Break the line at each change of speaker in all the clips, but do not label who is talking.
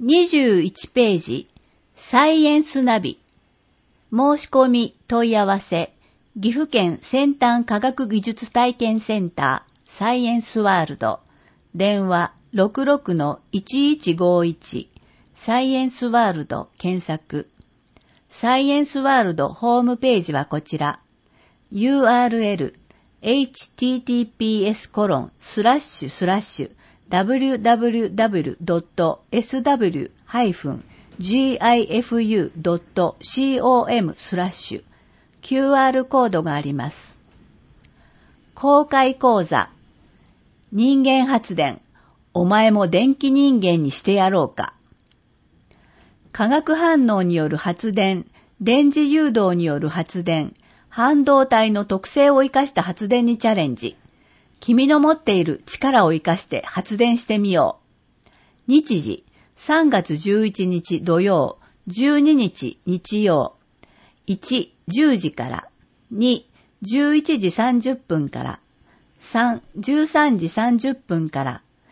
21ページ、サイエンスナビ。申し込み問い合わせ、岐阜県先端科学技術体験センターサイエンスワールド、電話 66-1151 サイエンスワールド検索。サイエンスワールドホームページはこちら。URL https://www.sw-gifu.com/ QR コードがあります。公開講座。人間発電。お前も電気人間にしてやろうか。化学反応による発電、電磁誘導による発電、半導体の特性を生かした発電にチャレンジ。君の持っている力を生かして発電してみよう。日時、3月11日土曜、12日日曜。1、10時から。2、11時30分から。3、13時30分から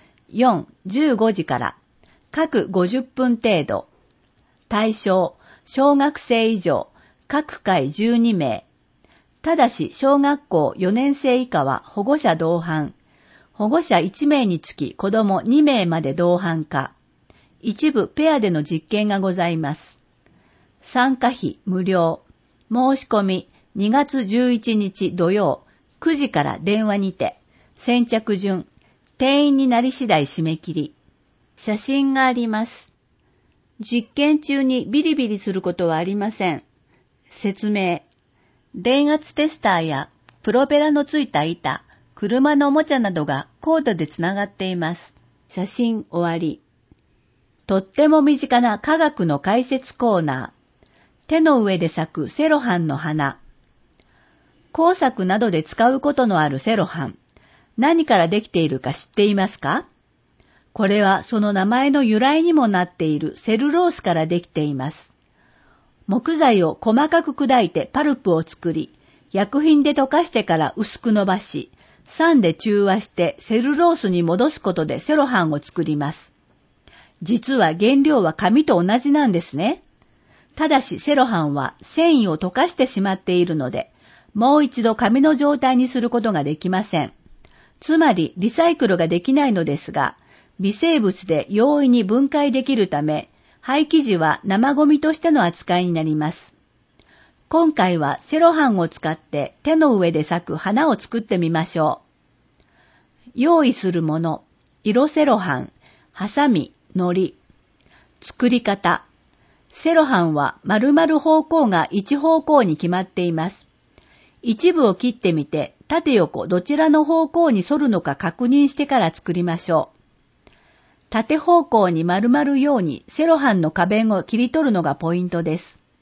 。4、15時から。各50分程度。対象、小学生以上、各回12名。ただし、小学校4年生以下は保護者同伴。保護者1名につき子供2名まで同伴か。一部ペアでの実験がございます。参加費無料。申し込み2月11日土曜9時から電話にて。先着順。定員になり次第締め切り。写真があります。実験中にビリビリすることはありません。説明。電圧テスターやプロペラのついた板、車のおもちゃなどがコードでつながっています。写真終わり。とっても身近な科学の解説コーナー。手の上で咲くセロハンの花。工作などで使うことのあるセロハン。何からできているか知っていますか？これはその名前の由来にもなっているセルロースからできています。木材を細かく砕いてパルプを作り、薬品で溶かしてから薄く伸ばし、酸で中和してセルロースに戻すことでセロハンを作ります。実は原料は紙と同じなんですね。ただしセロハンは繊維を溶かしてしまっているので、もう一度紙の状態にすることができません。つまりリサイクルができないのですが、微生物で容易に分解できるため、廃棄時は生ゴミとしての扱いになります。今回はセロハンを使って手の上で咲く花を作ってみましょう。用意するもの、色セロハン、ハサミ、糊。作り方。セロハンは丸々方向が一方向に決まっています。一部を切ってみて、縦横どちらの方向に反るのか確認してから作りましょう。縦方向に丸まるようにセロハンの花弁を切り取るのがポイントです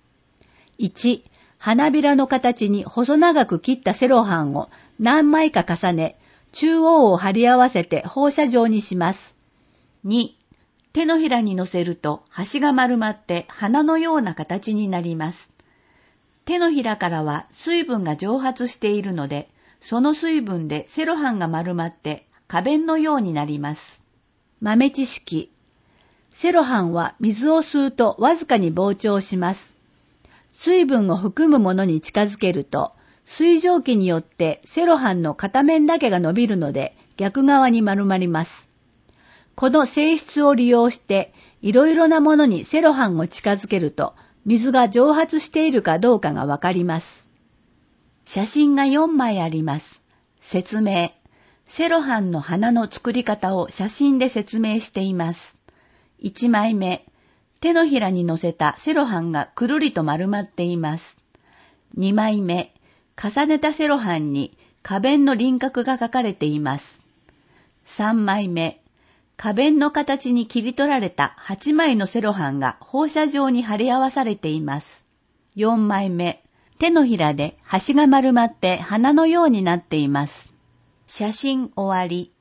。1、花びらの形に細長く切ったセロハンを何枚か重ね、中央を貼り合わせて放射状にします。2、手のひらに乗せると端が丸まって花のような形になります。手のひらからは水分が蒸発しているので、その水分でセロハンが丸まって花弁のようになります。豆知識。セロハンは水を吸うとわずかに膨張します。水分を含むものに近づけると、水蒸気によってセロハンの片面だけが伸びるので逆側に丸まります。この性質を利用していろいろなものにセロハンを近づけると水が蒸発しているかどうかがわかります。写真が4枚あります。説明。セロハンの花の作り方を写真で説明しています。1枚目。手のひらに乗せたセロハンがくるりと丸まっています。2枚目。重ねたセロハンに花弁の輪郭が描かれています。3枚目。花弁の形に切り取られた8枚のセロハンが放射状に貼り合わされています。4枚目。手のひらで端が丸まって花のようになっています。写真終わり。